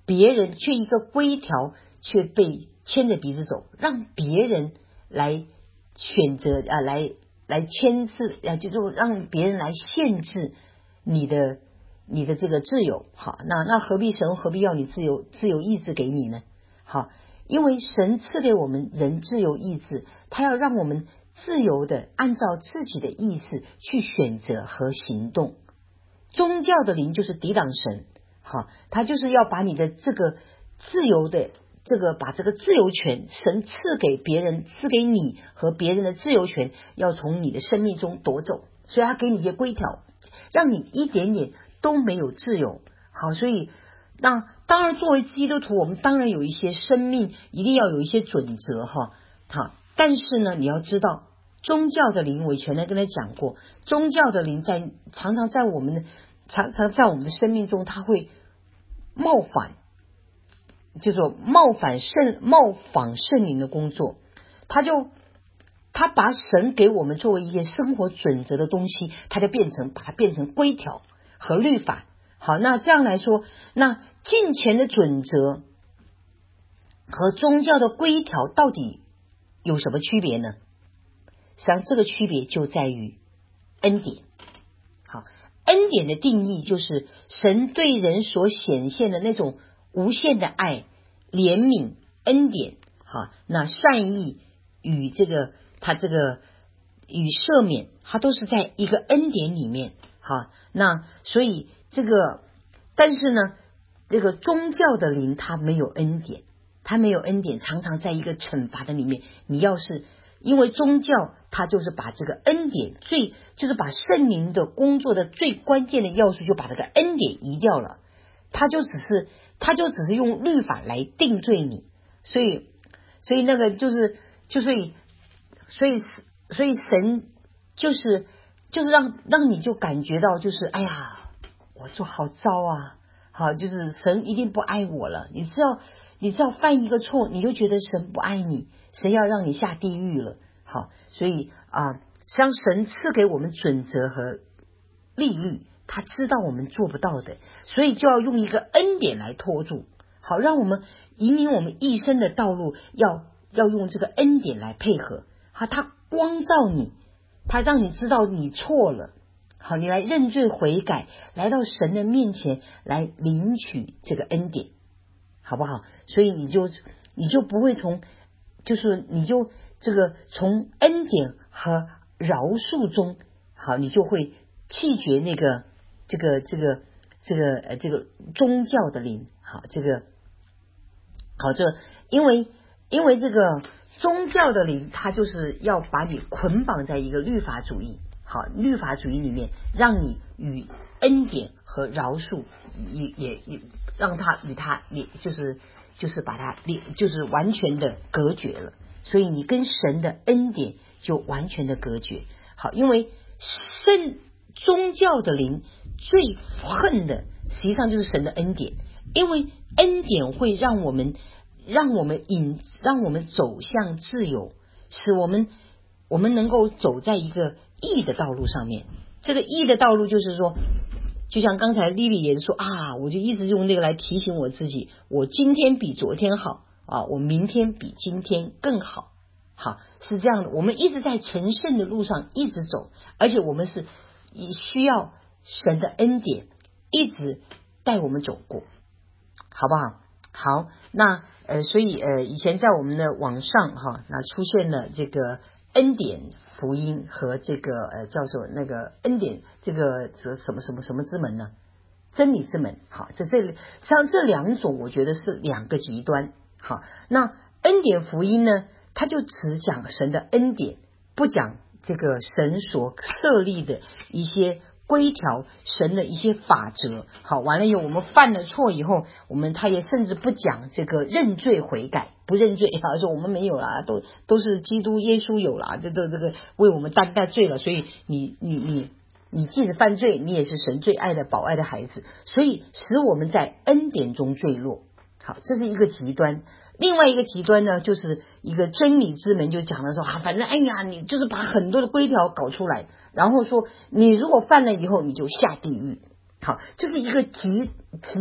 A: 别人却一个规条却被牵着鼻子走，让别人来选择啊，来来牵制啊，就是让别人来限制你的你的这个自由。好，那那何必神何必要你自由自由意志给你呢？好，因为神赐给我们人自由意志，他要让我们自由的按照自己的意思去选择和行动。宗教的灵就是抵挡神，好，他就是要把你的这个自由的这个把这个自由权，神赐给别人，赐给你和别人的自由权，要从你的生命中夺走，所以他给你一些规条，让你一点点都没有自由。好，所以那当然作为基督徒，我们当然有一些生命一定要有一些准则哈，好，但是呢，你要知道宗教的灵，我以前呢跟他讲过，宗教的灵在常常在我们的常常在我们的生命中，它会冒犯，就是说冒犯圣冒仿圣灵的工作，他就他把神给我们作为一些生活准则的东西，他就变成把它变成规条和律法。好，那这样来说，那敬虔的准则和宗教的规条到底有什么区别呢？实际上这个区别就在于恩典。好，恩典的定义就是神对人所显现的那种无限的爱、怜悯、恩典。好，那善意与这个他这个与赦免，它都是在一个恩典里面。好，那所以这个但是呢，这个宗教的灵它没有恩典，它没有恩典，常常在一个惩罚的里面。你要是因为宗教它就是把这个恩典最就是把圣灵的工作的最关键的要素，就把这个恩典移掉了，它就只是它就只是用律法来定罪你。所以所以那个就是就所以所以所以神就是就是让让你就感觉到就是哎呀，我做好糟啊，好，就是神一定不爱我了。你知道你知道犯一个错，你就觉得神不爱你，神要让你下地狱了。好，所以啊，实际上神赐给我们准则和律律，他知道我们做不到的，所以就要用一个恩典来拖住。好，让我们引领我们一生的道路，要要用这个恩典来配合。好，他光照你，他让你知道你错了。好，你来认罪悔改，来到神的面前来领取这个恩典，好不好？所以你就你就不会从就是你就这个从恩典和饶恕中，好，你就会弃绝那个这个这个这个呃这个宗教的灵。好，这个好，这因为因为这个宗教的灵，它就是要把你捆绑在一个律法主义。好，律法主义里面，让你与恩典和饶恕也也也让它与它也就是就是把它就是完全的隔绝了，所以你跟神的恩典就完全的隔绝。好，因为圣宗教的灵最恨的实际上就是神的恩典，因为恩典会让我们让我们引让我们走向自由，使我们我们能够走在一个义的道路上面。这个义的道路就是说，就像刚才莉莉也说啊，我就一直用这个来提醒我自己，我今天比昨天好啊，我明天比今天更好。好，是这样的，我们一直在成圣的路上一直走，而且我们是需要神的恩典一直带我们走过，好不好？好，那呃，所以呃，以前在我们的网上哈，那出现了这个恩典福音和这个呃叫做那个恩典这个什么什么什么之门呢？真理之门。好，这这像这两种，我觉得是两个极端。好，那恩典福音呢，它就只讲神的恩典，不讲这个神所设立的一些规条，神的一些法则。好，完了以后我们犯了错以后，我们他也甚至不讲这个认罪悔改，不认罪，他说我们没有啦，都都是基督耶稣有啦，这个这个为我们担待罪了，所以你你你你即使犯罪，你也是神最爱的宝爱的孩子，所以使我们在恩典中坠落。好，这是一个极端。另外一个极端呢，就是一个真理之门，就讲的说啊，反正哎呀，你就是把很多的规条搞出来，然后说你如果犯了以后你就下地狱。好，就是一个极极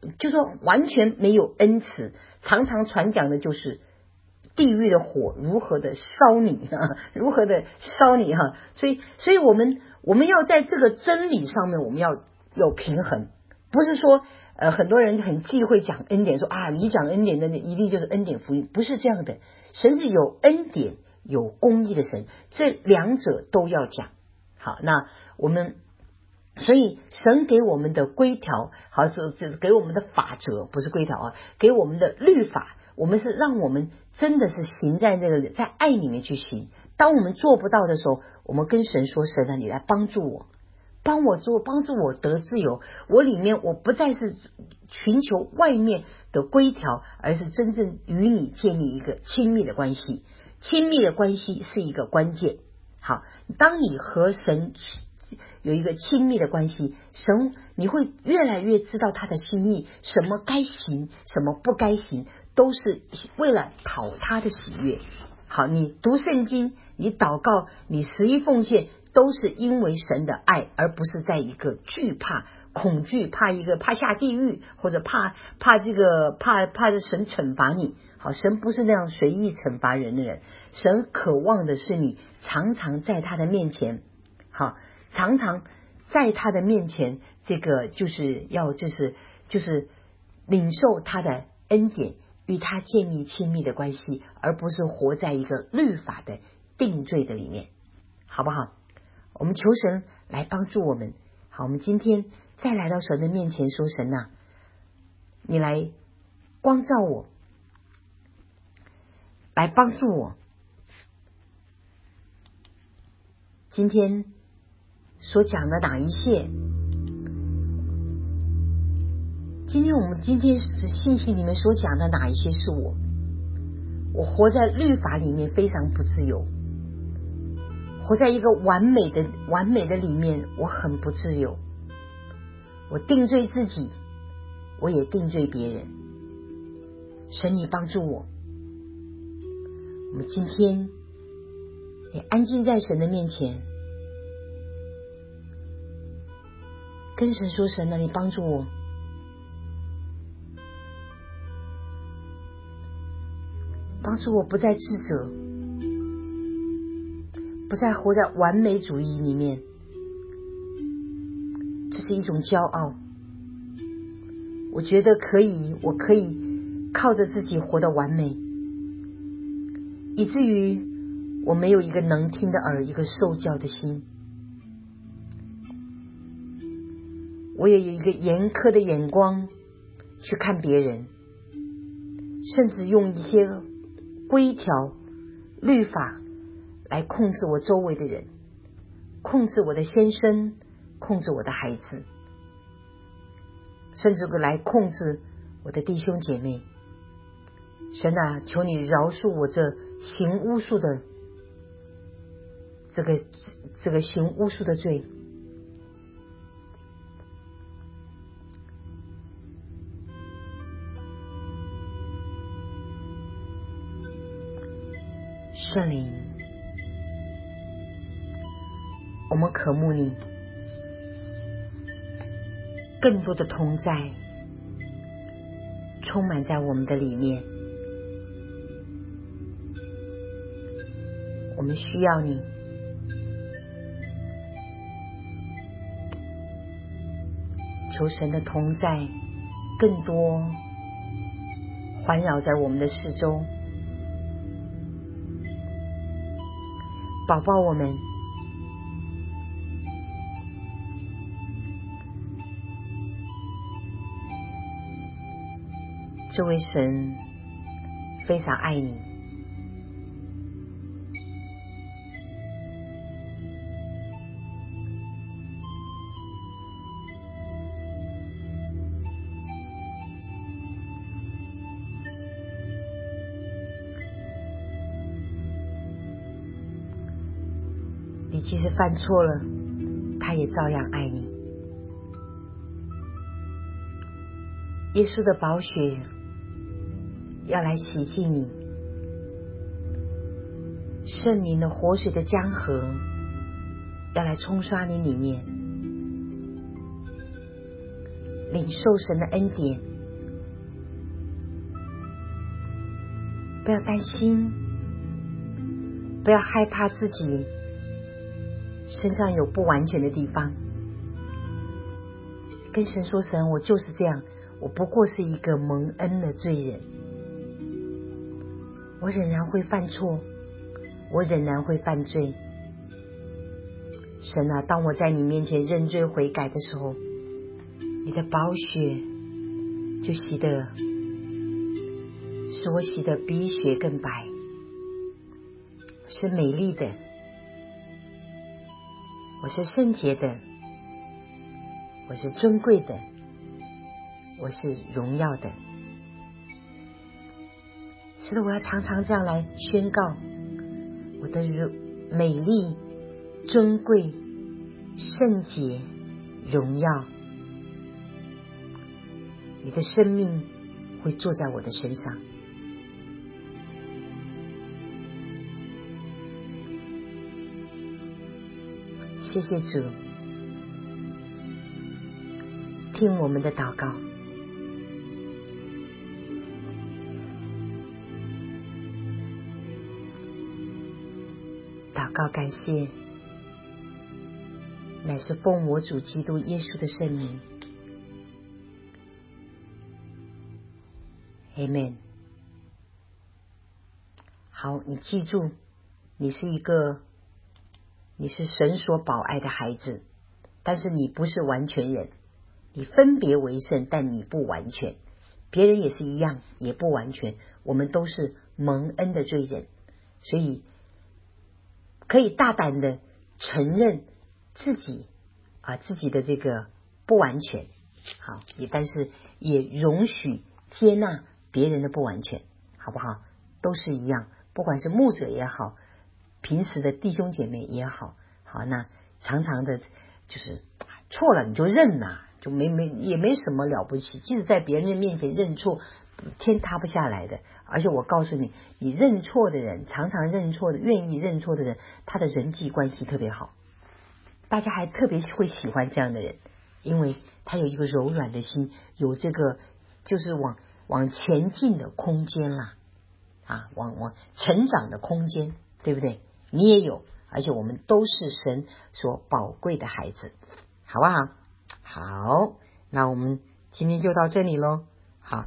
A: 就说完全没有恩慈，常常传讲的就是地狱的火如何的烧你啊，如何的烧你哈、啊。所以，所以我们我们要在这个真理上面，我们要有平衡，不是说呃很多人很忌讳讲恩典，说啊你讲恩典的一定就是恩典福音，不是这样的。神是有恩典有公义的神，这两者都要讲。好，那我们所以神给我们的规条，好是是给我们的法则，不是规条啊，给我们的律法，我们是让我们真的是行在那个在爱里面去行。当我们做不到的时候，我们跟神说，神啊，你来帮助我，帮我做，帮助我得自由。我里面我不再是寻求外面的规条，而是真正与你建立一个亲密的关系。亲密的关系是一个关键。好，当你和神有一个亲密的关系，神你会越来越知道他的心意，什么该行，什么不该行，都是为了讨他的喜悦。好，你读圣经，你祷告，你十一奉献，都是因为神的爱，而不是在一个惧怕、恐惧，怕一个怕下地狱，或者怕怕这个怕怕着神惩罚你。好，神不是那样随意惩罚人的人，神渴望的是你常常在他的面前，好，常常在他的面前，这个就是要就是就是领受他的恩典，与他建立亲密的关系，而不是活在一个律法的定罪的里面，好不好？我们求神来帮助我们。好，我们今天再来到神的面前说，神啊，你来光照我，来帮助我。今天所讲的哪一些，今天我们今天信息里面所讲的哪一些是我我活在律法里面非常不自由，活在一个完美的完美的里面，我很不自由，我定罪自己，我也定罪别人。神你帮助我，我们今天也安静在神的面前，跟神说，神啊，你帮助我，帮助我不再自责，不再活在完美主义里面，这是一种骄傲。我觉得可以，我可以靠着自己活得完美，以至于我没有一个能听的耳，一个受教的心。我也有一个严苛的眼光去看别人，甚至用一些规条、律法来控制我周围的人，控制我的先生，控制我的孩子，甚至来控制我的弟兄姐妹。神啊，求你饶恕我这行巫术的这个这个行巫术的罪。圣灵，我们渴慕你更多的同在，充满在我们的里面。我们需要你，求神的同在更多环绕在我们的四周，宝宝我们，这位神非常爱你，你即使犯错了，他也照样爱你。耶稣的宝血要来洗净你，圣灵的活水的江河要来冲刷你里面，领受神的恩典， 不要担心，不要害怕自己身上有不完全的地方。跟神说，神，我就是这样，我不过是一个蒙恩的罪人，我仍然会犯错，我仍然会犯罪。神啊，当我在你面前认罪悔改的时候，你的宝血就洗得使我洗得比雪更白，是美丽的，我是圣洁的，我是尊贵的，我是荣耀的。是的，我要常常这样来宣告我的美丽、尊贵、圣洁、荣耀。你的生命会坐在我的身上。谢谢主，听我们的祷告。祷告感谢，乃是奉我主基督耶稣的圣名。Amen。 好，你记住，你是一个你是神所宝爱的孩子，但是你不是完全人，你分别为圣，但你不完全。别人也是一样，也不完全，我们都是蒙恩的罪人，所以可以大胆的承认自己啊自己的这个不完全，好，也但是也容许接纳别人的不完全，好不好？都是一样，不管是牧者也好，平时的弟兄姐妹也好，好，那常常的就是错了你就认呐、啊，就没没也没什么了不起，即使在别人的面前认错，天塌不下来的。而且我告诉你，你认错的人，常常认错的，愿意认错的人，他的人际关系特别好，大家还特别会喜欢这样的人，因为他有一个柔软的心，有这个就是往往前进的空间啦，啊，往往成长的空间，对不对？你也有，而且我们都是神所宝贵的孩子，好不好？好，那我们今天就到这里咯。